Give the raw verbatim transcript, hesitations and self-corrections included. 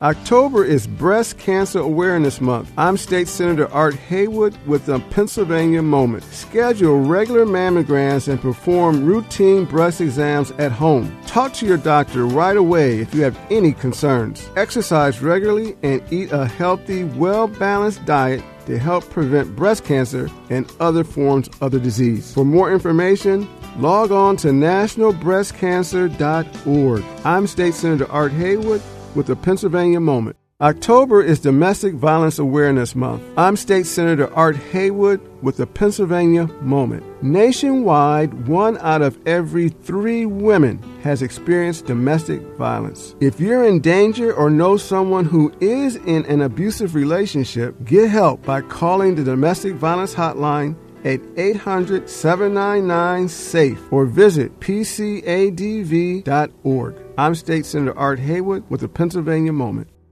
October is Breast Cancer Awareness Month. I'm State Senator Art Haywood with the Pennsylvania Moment. Schedule regular mammograms and perform routine breast exams at home. Talk to your doctor right away if you have any concerns. Exercise regularly and eat a healthy, well-balanced diet to help prevent breast cancer and other forms of the disease. For more information, log on to national breast cancer dot org. I'm State Senator Art Haywood with the Pennsylvania Moment. October is Domestic Violence Awareness Month. I'm State Senator Art Haywood with the Pennsylvania Moment. Nationwide, one out of every three women has experienced domestic violence. If you're in danger or know someone who is in an abusive relationship, get help by calling the Domestic Violence Hotline at eight hundred, seven nine nine, SAFE or visit P C A D V dot org. I'm State Senator Art Haywood with the Pennsylvania Moment.